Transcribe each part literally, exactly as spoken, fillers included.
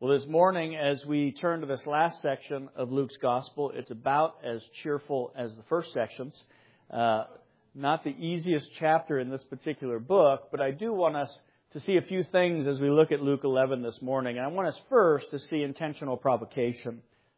Well, this morning, as we turn to this last section of Luke's Gospel, it's about as cheerful as the first sections. Uh, not the easiest chapter in this particular book, but I do want us to see a few things as we look at Luke eleven this morning. And I want us first to see intentional provocation.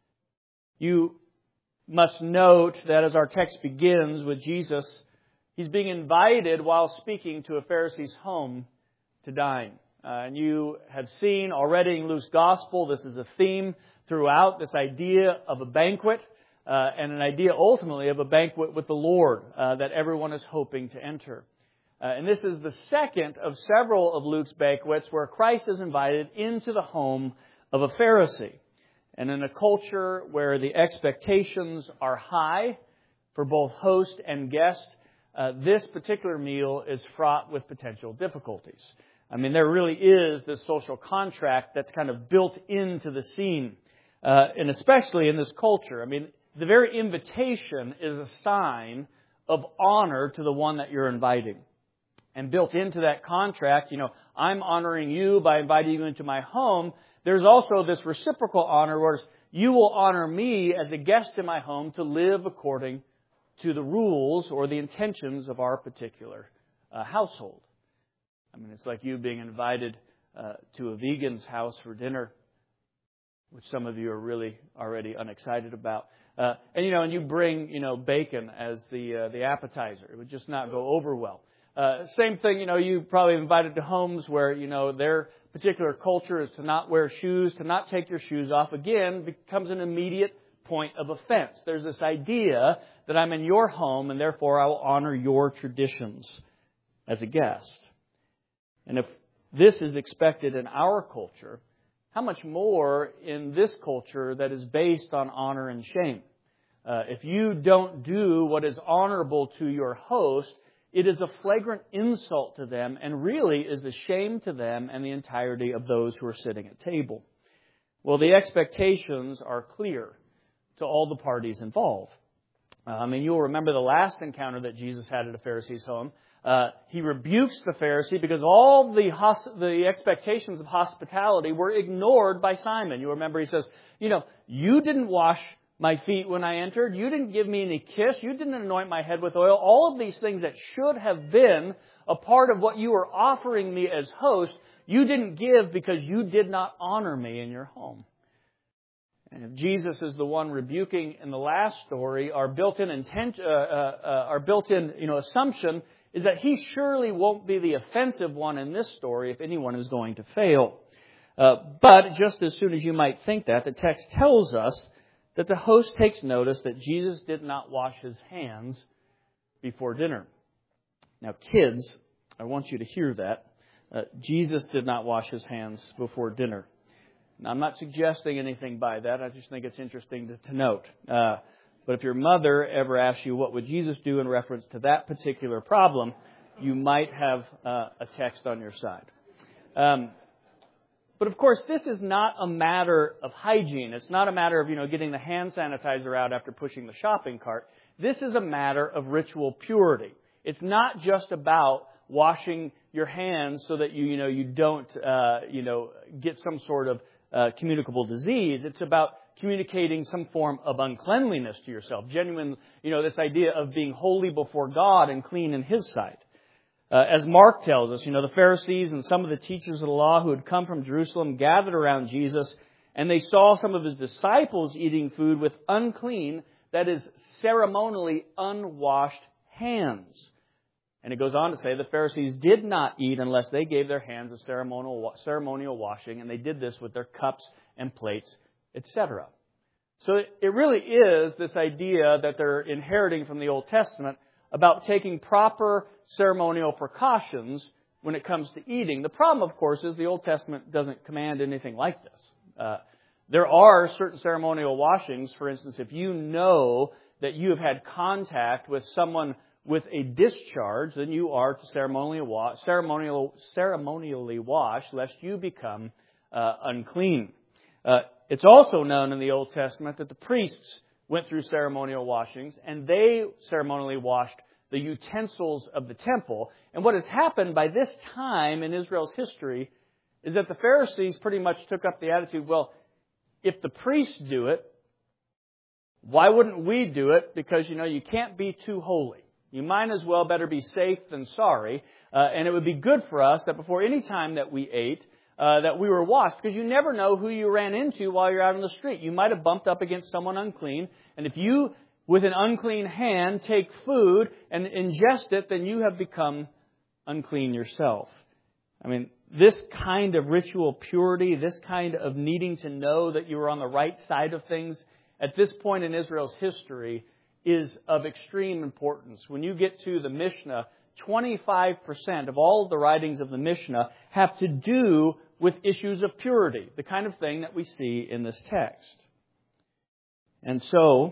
You must note that as our text begins with Jesus, He's being invited while speaking to a Pharisee's home to dine. Uh, and you have seen already in Luke's Gospel, this is a theme throughout, this idea of a banquet, uh, and an idea ultimately of a banquet with the Lord uh, that everyone is hoping to enter. Uh, and this is the second of several of Luke's banquets where Christ is invited into the home of a Pharisee. And in a culture where the expectations are high for both host and guest, uh, this particular meal is fraught with potential difficulties. I mean, there really is this social contract that's kind of built into the scene, uh, and especially in this culture. I mean, the very invitation is a sign of honor to the one that you're inviting. And built into that contract, you know, I'm honoring you by inviting you into my home. There's also this reciprocal honor where you will honor me as a guest in my home to live according to the rules or the intentions of our particular uh, household. I mean, it's like you being invited uh, to a vegan's house for dinner, which some of you are really already unexcited about. Uh, and, you know, and you bring, you know, bacon as the uh, the appetizer. It would just not go over well. Uh, same thing, you know, you probably invited to homes where, you know, their particular culture is to not wear shoes, to not take your shoes off. Again, becomes an immediate point of offense. There's this idea that I'm in your home and therefore I will honor your traditions as a guest. And if this is expected in our culture, how much more in this culture that is based on honor and shame? Uh, if you don't do what is honorable to your host, it is a flagrant insult to them and really is a shame to them and the entirety of those who are sitting at table. Well, the expectations are clear to all the parties involved. Uh, I mean, you'll remember the last encounter that Jesus had at a Pharisee's home. Uh, he rebukes the Pharisee because all the hos- the expectations of hospitality were ignored by Simon. You remember he says, you know, you didn't wash my feet when I entered. You didn't give me any kiss. You didn't anoint my head with oil. All of these things that should have been a part of what you were offering me as host, you didn't give because you did not honor me in your home. And if Jesus is the one rebuking in the last story, our built-in intent, uh, uh, uh, our built-in, you know, assumption is that he surely won't be the offensive one in this story if anyone is going to fail. Uh, but just as soon as you might think that, the text tells us that the host takes notice that Jesus did not wash his hands before dinner. Now, kids, I want you to hear that. Uh, Jesus did not wash his hands before dinner. Now, I'm not suggesting anything by that. I just think it's interesting to, to note. Uh, but if your mother ever asks you, what would Jesus do in reference to that particular problem, you might have uh, a text on your side. Um, but of course, this is not a matter of hygiene. It's not a matter of, you know, getting the hand sanitizer out after pushing the shopping cart. This is a matter of ritual purity. It's not just about washing your hands so that you, you know, you don't, uh, you know, get some sort of uh, communicable disease. It's about communicating some form of uncleanliness to yourself. Genuine, you know, this idea of being holy before God and clean in His sight. Uh, as Mark tells us, you know, the Pharisees and some of the teachers of the law who had come from Jerusalem gathered around Jesus, and they saw some of His disciples eating food with unclean, that is, ceremonially unwashed hands. And it goes on to say the Pharisees did not eat unless they gave their hands a ceremonial ceremonial washing, and they did this with their cups and plates, et cetera. So it really is this idea that they're inheriting from the Old Testament about taking proper ceremonial precautions when it comes to eating. The problem, of course, is the Old Testament doesn't command anything like this. Uh, there are certain ceremonial washings. For instance, if you know that you have had contact with someone with a discharge, then you are to ceremonially wash, ceremonial, ceremonially wash, lest you become uh, unclean. Uh, it's also known in the Old Testament that the priests went through ceremonial washings, and they ceremonially washed the utensils of the temple. And what has happened by this time in Israel's history is that the Pharisees pretty much took up the attitude, well, if the priests do it, why wouldn't we do it? Because, you know, you can't be too holy. You might as well better be safe than sorry. Uh, and it would be good for us that before any time that we ate, uh, that we were washed. Because you never know who you ran into while you're out on the street. You might have bumped up against someone unclean. And if you, with an unclean hand, take food and ingest it, then you have become unclean yourself. I mean, this kind of ritual purity, this kind of needing to know that you were on the right side of things, at this point in Israel's history, is of extreme importance. When you get to the Mishnah, twenty-five percent of all of the writings of the Mishnah have to do with issues of purity, the kind of thing that we see in this text. And so,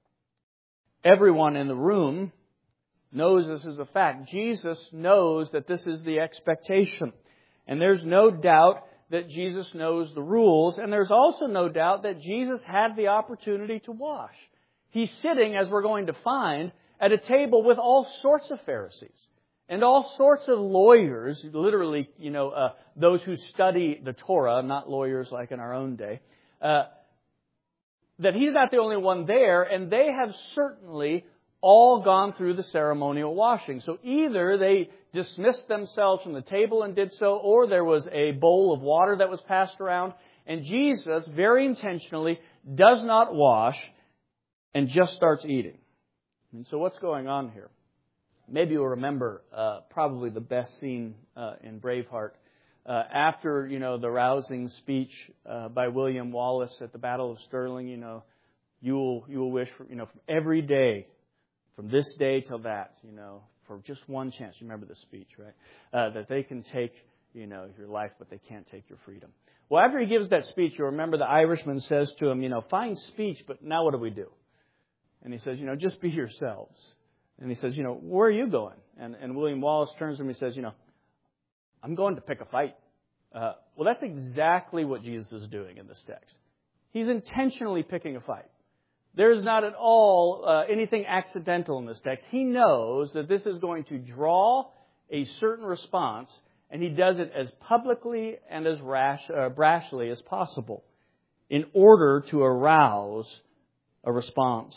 everyone in the room knows this is a fact. Jesus knows that this is the expectation. And there's no doubt that Jesus knows the rules. And there's also no doubt that Jesus had the opportunity to wash. He's sitting, as we're going to find, at a table with all sorts of Pharisees and all sorts of lawyers, literally, you know, uh, those who study the Torah, not lawyers like in our own day, uh, that He's not the only one there, and they have certainly all gone through the ceremonial washing. So either they dismissed themselves from the table and did so, or there was a bowl of water that was passed around, and Jesus, very intentionally, does not wash and just starts eating. And so what's going on here? Maybe you'll remember uh, probably the best scene uh, in Braveheart. Uh, after, you know, the rousing speech uh, by William Wallace at the Battle of Stirling, you know, you will you will wish for, you know, from every day, from this day till that, you know, for just one chance. You remember the speech, right? Uh, that they can take, you know, your life, but they can't take your freedom. Well, after he gives that speech, you'll remember the Irishman says to him, you know, fine speech, but now what do we do? And he says, you know, just be yourselves. And he says, you know, where are you going? And, and William Wallace turns to him and says, you know, I'm going to pick a fight. Uh, well, that's exactly what Jesus is doing in this text. He's intentionally picking a fight. There's not at all uh, anything accidental in this text. He knows that this is going to draw a certain response, and he does it as publicly and as rash, uh, brashly as possible in order to arouse a response.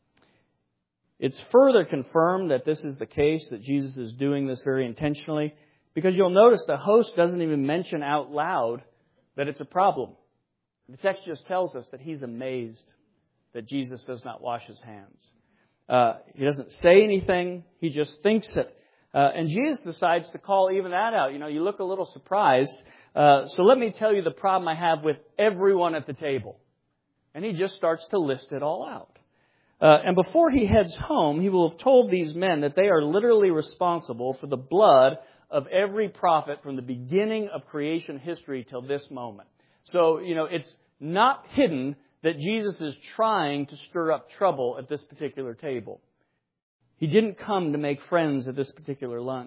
It's further confirmed that this is the case, that Jesus is doing this very intentionally, because you'll notice the host doesn't even mention out loud that it's a problem. The text just tells us that he's amazed that Jesus does not wash his hands. Uh, he doesn't say anything. He just thinks it. Uh, and Jesus decides to call even that out. You know, you look a little surprised. Uh, so let me tell you the problem I have with everyone at the table. And he just starts to list it all out. Uh, and before he heads home, he will have told these men that they are literally responsible for the blood of every prophet from the beginning of creation history till this moment. So, you know, it's not hidden that Jesus is trying to stir up trouble at this particular table. He didn't come to make friends at this particular lunch.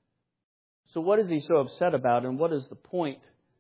So what is he so upset about, and what is the point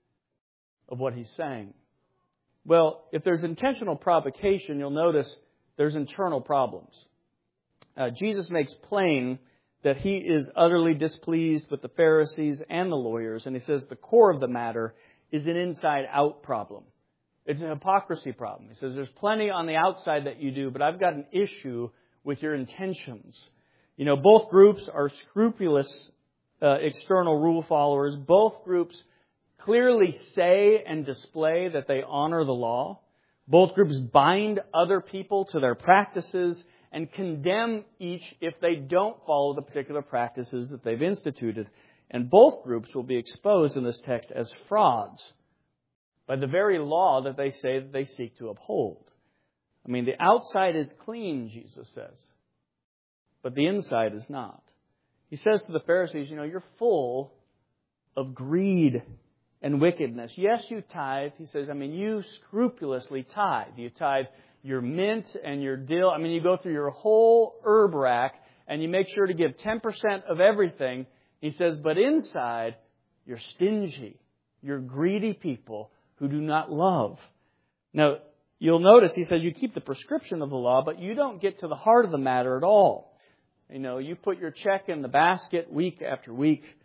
of what he's saying? Well, if there's intentional provocation, you'll notice there's internal problems. Uh, Jesus makes plain that he is utterly displeased with the Pharisees and the lawyers, and he says the core of the matter is an inside-out problem. It's a hypocrisy problem. He says, there's plenty on the outside that you do, but I've got an issue with your intentions. You know, both groups are scrupulous uh, external rule followers. Both groups clearly say and display that they honor the law. Both groups bind other people to their practices and condemn each if they don't follow the particular practices that they've instituted. And both groups will be exposed in this text as frauds by the very law that they say that they seek to uphold. I mean, the outside is clean, Jesus says, but the inside is not. He says to the Pharisees, you know, you're full of greed and wickedness. Yes, you tithe. He says, I mean, you scrupulously tithe. You tithe your mint and your dill. I mean, you go through your whole herb rack and you make sure to give ten percent of everything. He says, but inside, you're stingy. You're greedy people who do not love. Now, you'll notice, he says, you keep the prescription of the law, but you don't get to the heart of the matter at all. You know, you put your check in the basket week after week,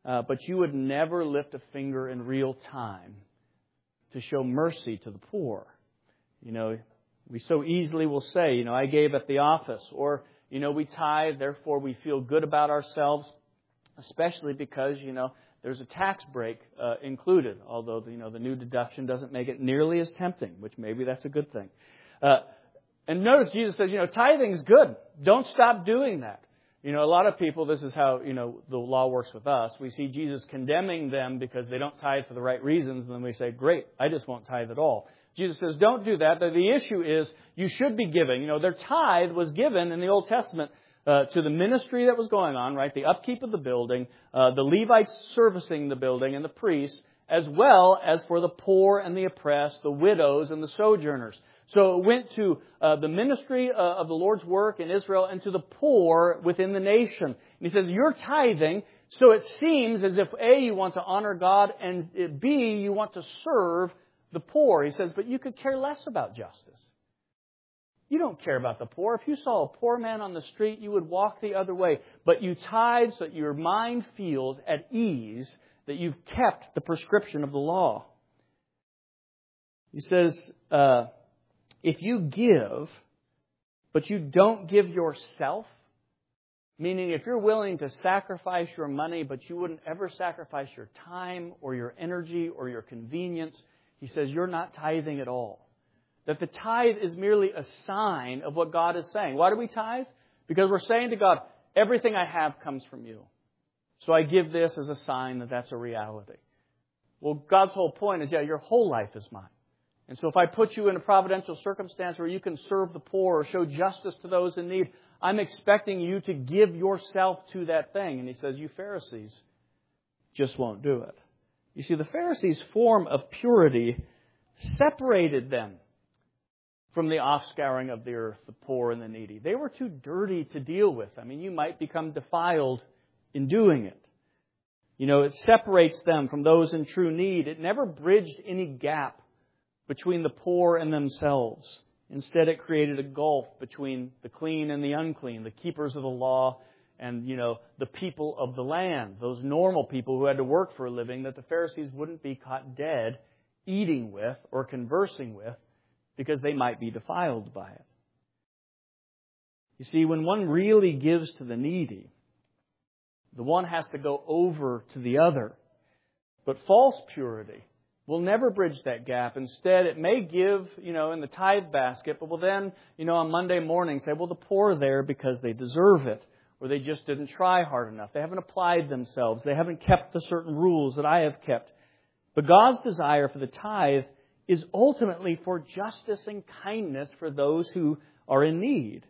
uh, but you would never lift a finger in real time to show mercy to the poor. You know, we so easily will say, you know, I gave at the office, or, you know, we tithe, therefore we feel good about ourselves, especially because, you know, there's a tax break uh, included, although, you know, the new deduction doesn't make it nearly as tempting, which maybe that's a good thing. Uh, and notice Jesus says, you know, tithing is good. Don't stop doing that. You know, a lot of people, this is how, you know, the law works with us. We see Jesus condemning them because they don't tithe for the right reasons, and then we say, great, I just won't tithe at all. Jesus says, don't do that. The issue is you should be giving. You know, their tithe was given in the Old Testament uh, to the ministry that was going on, right? The upkeep of the building, uh, the Levites servicing the building, and the priests, as well as for the poor and the oppressed, the widows and the sojourners. So it went to uh, the ministry uh, of the Lord's work in Israel and to the poor within the nation. And he says, you're tithing, so it seems as if A, you want to honor God, and B, you want to serve the poor. He says, but you could care less about justice. You don't care about the poor. If you saw a poor man on the street, you would walk the other way. But you tithe so that your mind feels at ease that you've kept the prescription of the law. He says, uh, if you give, but you don't give yourself, meaning if you're willing to sacrifice your money, but you wouldn't ever sacrifice your time or your energy or your convenience, he says you're not tithing at all. That the tithe is merely a sign of what God is saying. Why do we tithe? Because we're saying to God, everything I have comes from you. So I give this as a sign that that's a reality. Well, God's whole point is, yeah, your whole life is mine. And so if I put you in a providential circumstance where you can serve the poor or show justice to those in need, I'm expecting you to give yourself to that thing. And he says, you Pharisees just won't do it. You see, the Pharisees' form of purity separated them from the offscouring of the earth, the poor and the needy. They were too dirty to deal with. I mean, you might become defiled in doing it. You know, it separates them from those in true need. It never bridged any gap between the poor and themselves. Instead, it created a gulf between the clean and the unclean, the keepers of the law and, you know, the people of the land, those normal people who had to work for a living that the Pharisees wouldn't be caught dead eating with or conversing with because they might be defiled by it. You see, when one really gives to the needy, the one has to go over to the other. But false purity will never bridge that gap. Instead, it may give, you know, in the tithe basket, but will then, you know, on Monday morning say, well, the poor are there because they deserve it, or they just didn't try hard enough. They haven't applied themselves. They haven't kept the certain rules that I have kept. But God's desire for the tithe is ultimately for justice and kindness for those who are in need.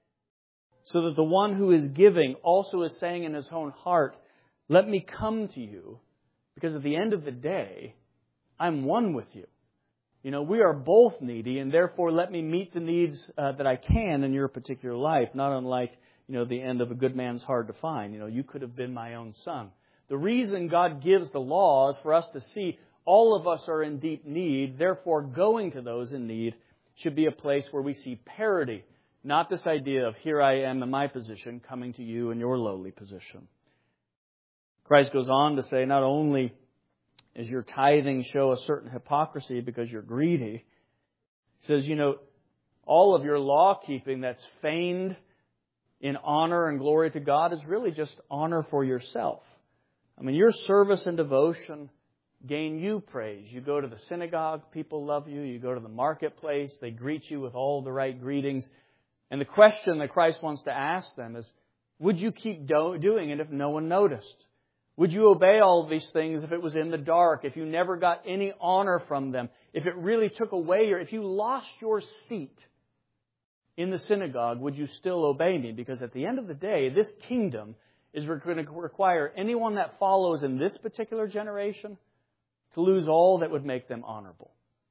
So that the one who is giving also is saying in his own heart, let me come to you, because at the end of the day, I'm one with you. You know, we are both needy, and therefore let me meet the needs uh, that I can in your particular life, not unlike, you know, the end of a good man's hard to find. You know, you could have been my own son. The reason God gives the law is for us to see all of us are in deep need. Therefore, going to those in need should be a place where we see parity, not this idea of here I am in my position, coming to you in your lowly position. Christ goes on to say, not only is your tithing show a certain hypocrisy because you're greedy, he says, you know, all of your law keeping that's feigned in honor and glory to God is really just honor for yourself. I mean, your service and devotion gain you praise. You go to the synagogue, people love you. You go to the marketplace, they greet you with all the right greetings. And the question that Christ wants to ask them is, would you keep do- doing it if no one noticed? Would you obey all of these things if it was in the dark, if you never got any honor from them, if it really took away your, if you lost your seat in the synagogue, would you still obey me? Because at the end of the day, this kingdom is going to require anyone that follows in this particular generation to lose all that would make them honorable.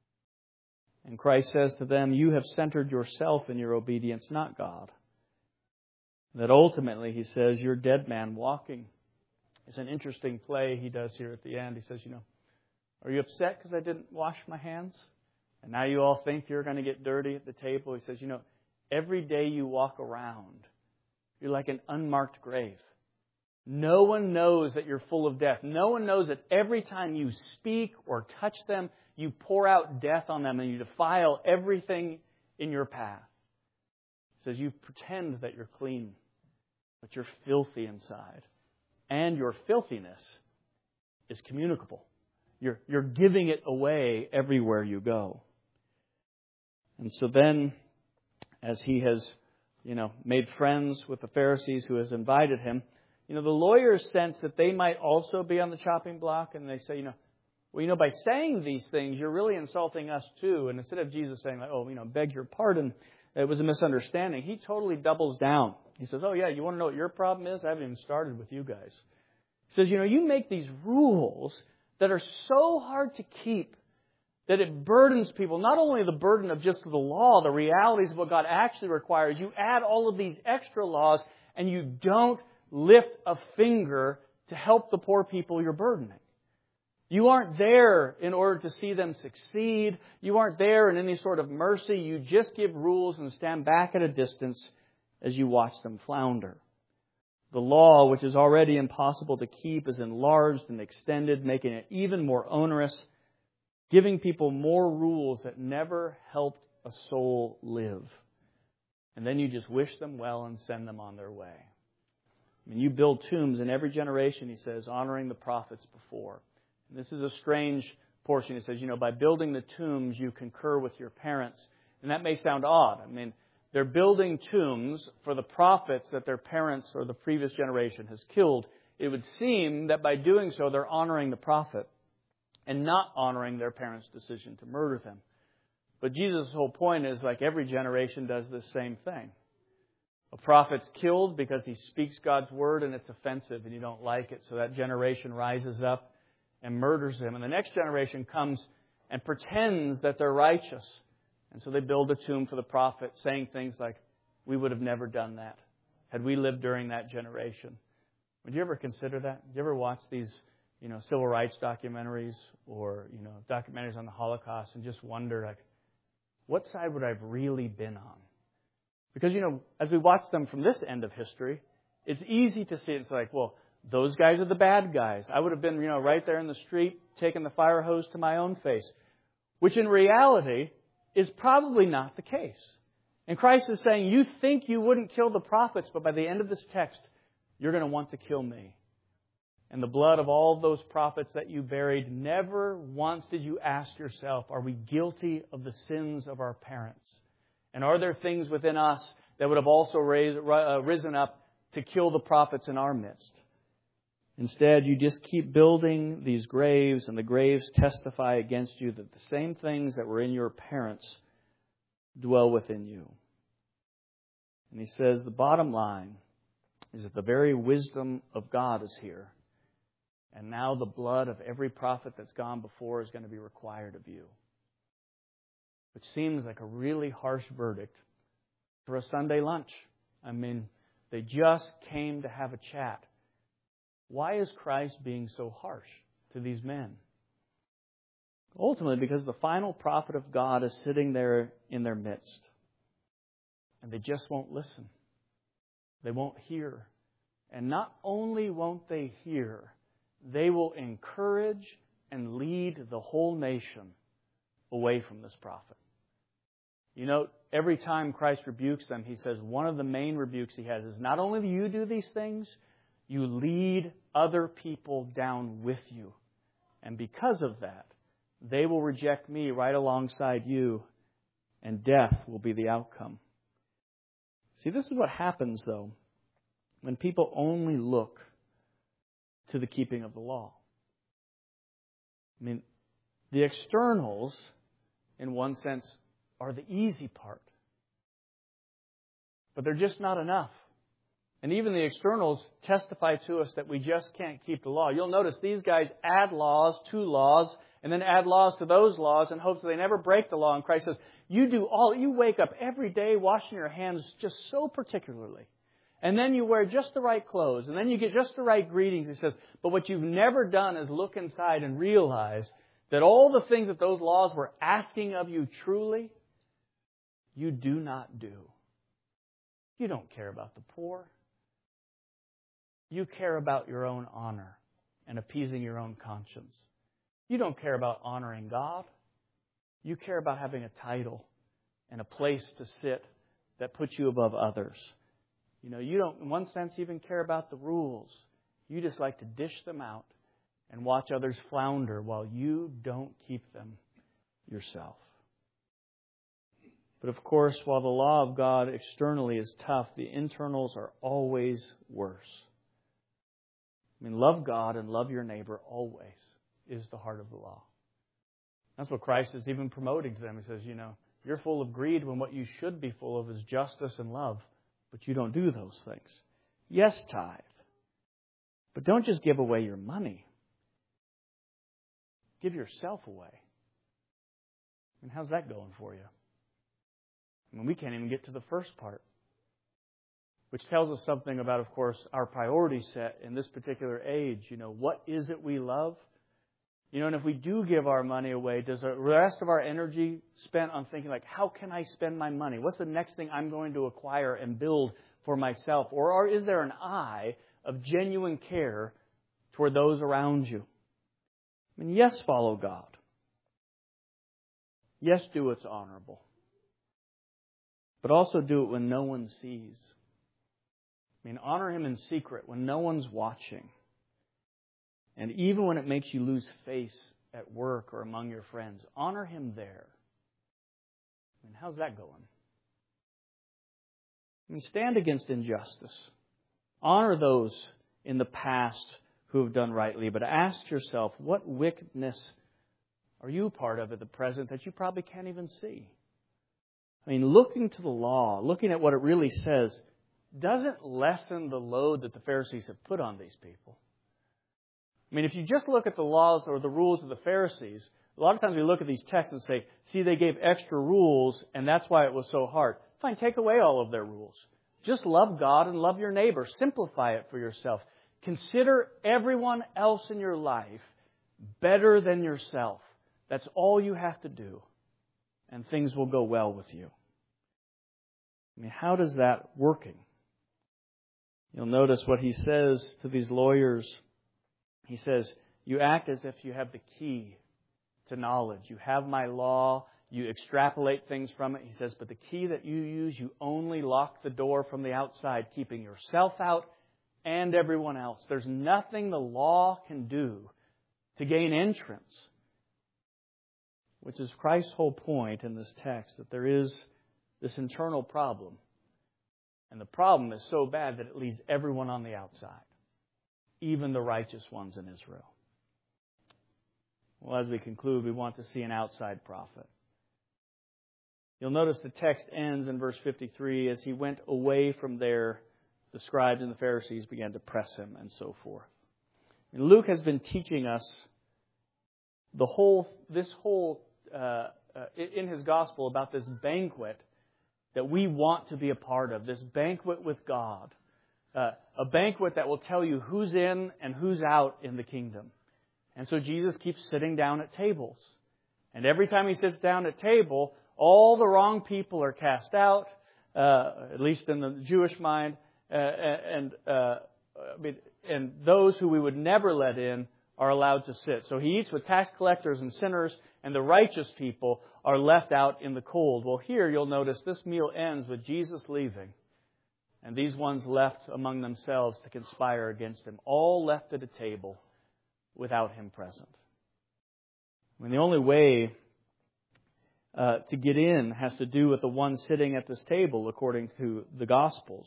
And Christ says to them, you have centered yourself in your obedience, not God. That ultimately, he says, you're dead man walking. It's an interesting play he does here at the end. He says, you know, are you upset because I didn't wash my hands? And now you all think you're going to get dirty at the table. He says, you know, every day you walk around, you're like an unmarked grave. No one knows that you're full of death. No one knows that every time you speak or touch them, you pour out death on them and you defile everything in your path. It says you pretend that you're clean, but you're filthy inside. And your filthiness is communicable. You're, you're giving it away everywhere you go. And so then, as he has, you know, made friends with the Pharisees who has invited him, you know, the lawyers sense that they might also be on the chopping block, and they say, you know, well, you know, by saying these things, you're really insulting us too. And instead of Jesus saying, like, oh, you know, beg your pardon, it was a misunderstanding, he totally doubles down. He says, oh, yeah, you want to know what your problem is? I haven't even started with you guys. He says, you know, you make these rules that are so hard to keep that it burdens people. Not only the burden of just the law, the realities of what God actually requires. You add all of these extra laws and you don't lift a finger to help the poor people you're burdening. You aren't there in order to see them succeed. You aren't there in any sort of mercy. You just give rules and stand back at a distance as you watch them flounder. The law, which is already impossible to keep, is enlarged and extended, making it even more onerous, giving people more rules that never helped a soul live. And then you just wish them well and send them on their way. I mean, you build tombs in every generation, he says, honoring the prophets before. And this is a strange portion. He says, you know, by building the tombs, you concur with your parents. And that may sound odd. I mean, they're building tombs for the prophets that their parents or the previous generation has killed. It would seem that by doing so, they're honoring the prophet and not honoring their parents' decision to murder them. But Jesus' whole point is, like, every generation does the same thing. A prophet's killed because he speaks God's word and it's offensive and you don't like it. So that generation rises up and murders him. And the next generation comes and pretends that they're righteous. And so they build a tomb for the prophet, saying things like, we would have never done that had we lived during that generation. Would you ever consider that? Did you ever watch these, you know, civil rights documentaries or, you know, documentaries on the Holocaust and just wonder, like, what side would I have really been on? Because, you know, as we watch them from this end of history, it's easy to see. It's like, well, those guys are the bad guys. I would have been, you know, right there in the street taking the fire hose to my own face. Which in reality is probably not the case. And Christ is saying, you think you wouldn't kill the prophets, but by the end of this text, you're going to want to kill me. And the blood of all those prophets that you buried, never once did you ask yourself, are we guilty of the sins of our parents? And are there things within us that would have also raised, uh, risen up to kill the prophets in our midst? Instead, you just keep building these graves, and the graves testify against you that the same things that were in your parents dwell within you. And he says the bottom line is that the very wisdom of God is here. And now the blood of every prophet that's gone before is going to be required of you. Which seems like a really harsh verdict for a Sunday lunch. I mean, they just came to have a chat. Why is Christ being so harsh to these men? Ultimately, because the final prophet of God is sitting there in their midst. And they just won't listen. They won't hear. And not only won't they hear, they will encourage and lead the whole nation away from this prophet. You know, every time Christ rebukes them, he says one of the main rebukes he has is not only do you do these things, you lead other people down with you. And because of that, they will reject me right alongside you, and death will be the outcome. See, this is what happens, though, when people only look to the keeping of the law. I mean, the externals, in one sense, are the easy part. But they're just not enough. And even the externals testify to us that we just can't keep the law. You'll notice these guys add laws to laws and then add laws to those laws in hopes that they never break the law. And Christ says, you do all, you wake up every day washing your hands just so particularly. And then you wear just the right clothes. And then you get just the right greetings. He says, but what you've never done is look inside and realize that all the things that those laws were asking of you truly, you do not do. You don't care about the poor. You care about your own honor and appeasing your own conscience. You don't care about honoring God. You care about having a title and a place to sit that puts you above others. You know, you don't, in one sense, even care about the rules. You just like to dish them out and watch others flounder while you don't keep them yourself. But of course, while the law of God externally is tough, the internals are always worse. I mean, love God and love your neighbor always is the heart of the law. That's what Christ is even promoting to them. He says, you know, you're full of greed when what you should be full of is justice and love, but you don't do those things. Yes, tithe. But don't just give away your money. Give yourself away. And how's that going for you? I mean, we can't even get to the first part, which tells us something about, of course, our priority set in this particular age. You know, what is it we love? You know, and if we do give our money away, does the rest of our energy spent on thinking, like, how can I spend my money? What's the next thing I'm going to acquire and build for myself? Or, or is there an eye of genuine care toward those around you? I mean, yes, follow God. Yes, do what's honorable. But also do it when no one sees. I mean, honor Him in secret when no one's watching. And even when it makes you lose face at work or among your friends, honor Him there. I mean, how's that going? I mean, stand against injustice. Honor those in the past who have done rightly. But ask yourself, what wickedness are you part of at the present that you probably can't even see? I mean, looking to the law, looking at what it really says, doesn't lessen the load that the Pharisees have put on these people. I mean, if you just look at the laws or the rules of the Pharisees, a lot of times we look at these texts and say, see, they gave extra rules and that's why it was so hard. Fine, take away all of their rules. Just love God and love your neighbor. Simplify it for yourself. Consider everyone else in your life better than yourself. That's all you have to do. And things will go well with you. I mean, how does that working? You'll notice what he says to these lawyers. He says, you act as if you have the key to knowledge. You have my law. You extrapolate things from it. He says, but the key that you use, you only lock the door from the outside, keeping yourself out and everyone else. There's nothing the law can do to gain entrance. Which is Christ's whole point in this text, that there is this internal problem. And the problem is so bad that it leaves everyone on the outside, even the righteous ones in Israel. Well, as we conclude, we want to see an outside prophet. You'll notice the text ends in verse fifty-three, as he went away from there, the scribes and the Pharisees began to press him and so forth. And Luke has been teaching us the whole, this whole, uh, uh, in his gospel about this banquet that we want to be a part of, this banquet with God. Uh, a banquet that will tell you who's in and who's out in the kingdom. And so Jesus keeps sitting down at tables. And every time he sits down at table, all the wrong people are cast out, uh, at least in the Jewish mind, uh, and uh, and those who we would never let in are allowed to sit. So he eats with tax collectors and sinners, and the righteous people are left out in the cold. Well, here you'll notice this meal ends with Jesus leaving, and these ones left among themselves to conspire against him, all left at a table without him present. I mean, the only way uh, to get in has to do with the one sitting at this table, according to the Gospels.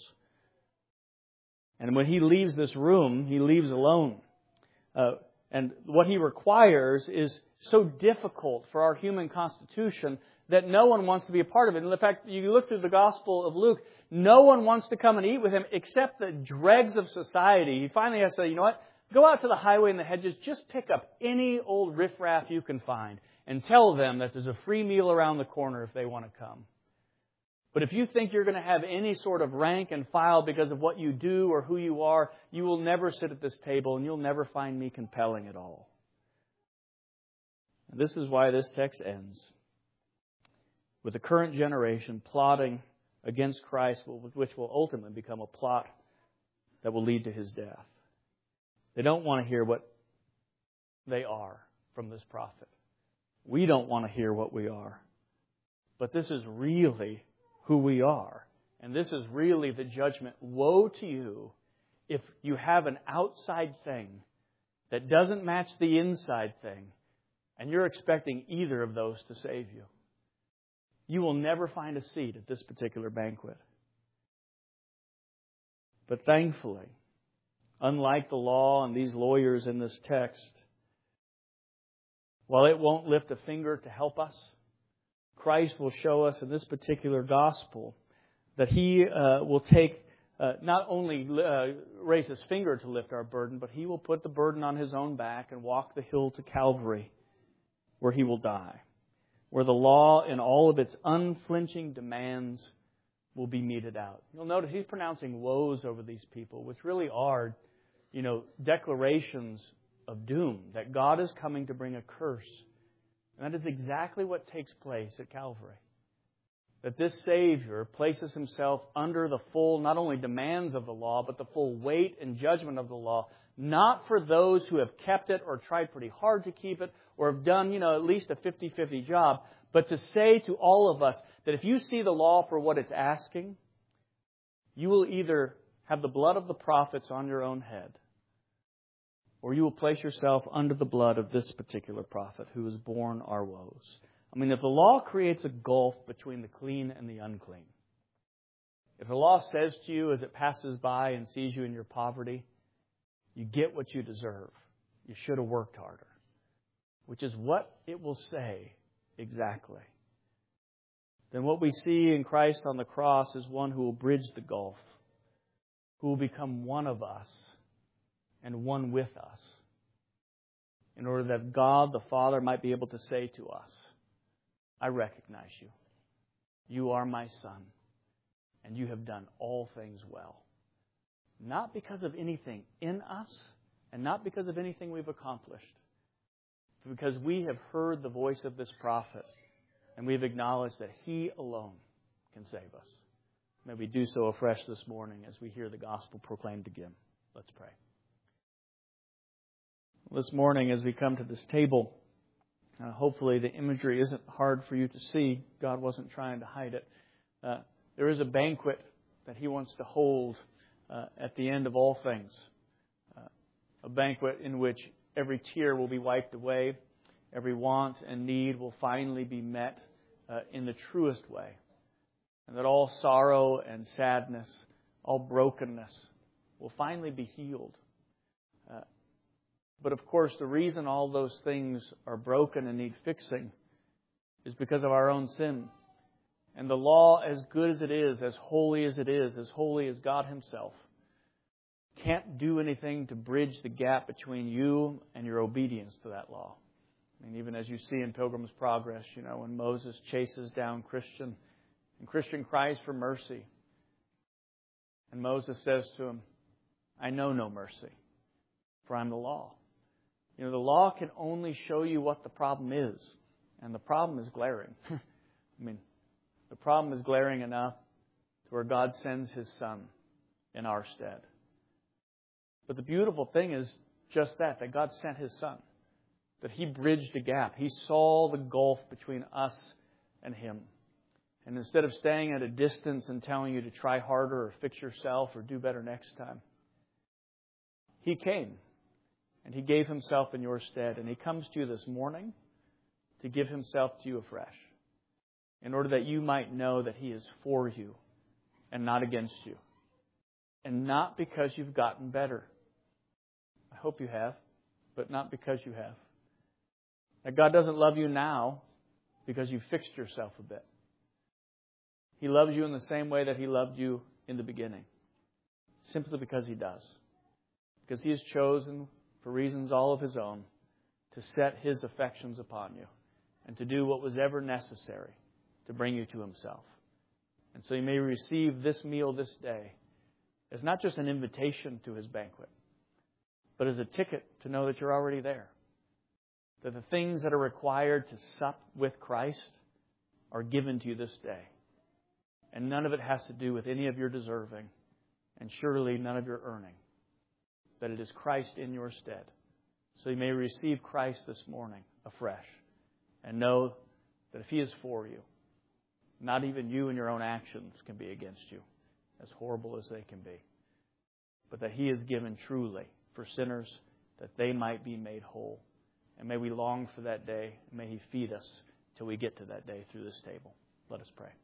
And when he leaves this room, he leaves alone. Uh, and what he requires is so difficult for our human constitution that no one wants to be a part of it. And in fact, you look through the Gospel of Luke, no one wants to come and eat with him except the dregs of society. He finally has to say, you know what? Go out to the highway and the hedges, just pick up any old riffraff you can find and tell them that there's a free meal around the corner if they want to come. But if you think you're going to have any sort of rank and file because of what you do or who you are, you will never sit at this table and you'll never find me compelling at all. And this is why this text ends with the current generation plotting against Christ, which will ultimately become a plot that will lead to his death. They don't want to hear what they are from this prophet. We don't want to hear what we are. But this is really who we are. And this is really the judgment. Woe to you if you have an outside thing that doesn't match the inside thing, and you're expecting either of those to save you. You will never find a seat at this particular banquet. But thankfully, unlike the law and these lawyers in this text, while it won't lift a finger to help us, Christ will show us in this particular gospel that He uh, will take, uh, not only uh, raise His finger to lift our burden, but He will put the burden on His own back and walk the hill to Calvary, where He will die, where the law in all of its unflinching demands will be meted out. You'll notice He's pronouncing woes over these people, which really are, you know, declarations of doom, that God is coming to bring a curse. And that is exactly what takes place at Calvary. That this Savior places Himself under the full, not only demands of the law, but the full weight and judgment of the law, not for those who have kept it or tried pretty hard to keep it or have done, you know, at least a fifty-fifty job, but to say to all of us that if you see the law for what it's asking, you will either have the blood of the prophets on your own head, or you will place yourself under the blood of this particular prophet who has borne our woes. I mean, if the law creates a gulf between the clean and the unclean, if the law says to you as it passes by and sees you in your poverty, you get what you deserve, you should have worked harder, which is what it will say exactly, then what we see in Christ on the cross is one who will bridge the gulf, who will become one of us and one with us, in order that God the Father might be able to say to us, I recognize you. You are my Son, and you have done all things well. Not because of anything in us, and not because of anything we've accomplished, but because we have heard the voice of this prophet, and we've acknowledged that He alone can save us. May we do so afresh this morning as we hear the gospel proclaimed again. Let's pray. This morning, as we come to this table, uh, hopefully the imagery isn't hard for you to see. God wasn't trying to hide it. Uh, there is a banquet that He wants to hold uh, at the end of all things. Uh, a banquet in which every tear will be wiped away, every want and need will finally be met uh, in the truest way, and that all sorrow and sadness, all brokenness will finally be healed. Uh, But of course, the reason all those things are broken and need fixing is because of our own sin. And the law, as good as it is, as holy as it is, as holy as God Himself, can't do anything to bridge the gap between you and your obedience to that law. I mean, even as you see in Pilgrim's Progress, you know, when Moses chases down Christian, and Christian cries for mercy. And Moses says to him, I know no mercy, for I'm the law. You know, the law can only show you what the problem is. And the problem is glaring. I mean, the problem is glaring enough to where God sends His Son in our stead. But the beautiful thing is just that, that God sent His Son. That He bridged a gap. He saw the gulf between us and Him. And instead of staying at a distance and telling you to try harder or fix yourself or do better next time, He came. And He gave Himself in your stead. And He comes to you this morning to give Himself to you afresh, in order that you might know that He is for you and not against you. And not because you've gotten better. I hope you have, but not because you have. That God doesn't love you now because you fixed yourself a bit. He loves you in the same way that He loved you in the beginning. Simply because He does. Because He has chosen, for reasons all of His own, to set His affections upon you and to do what was ever necessary to bring you to Himself. And so you may receive this meal this day as not just an invitation to His banquet, but as a ticket to know that you're already there. That the things that are required to sup with Christ are given to you this day. And none of it has to do with any of your deserving, and surely none of your earning. that it is Christ in your stead. So you may receive Christ this morning afresh and know that if He is for you, not even you and your own actions can be against you, as horrible as they can be, but that He is given truly for sinners that they might be made whole. And may we long for that day, and may He feed us till we get to that day through this table. Let us pray.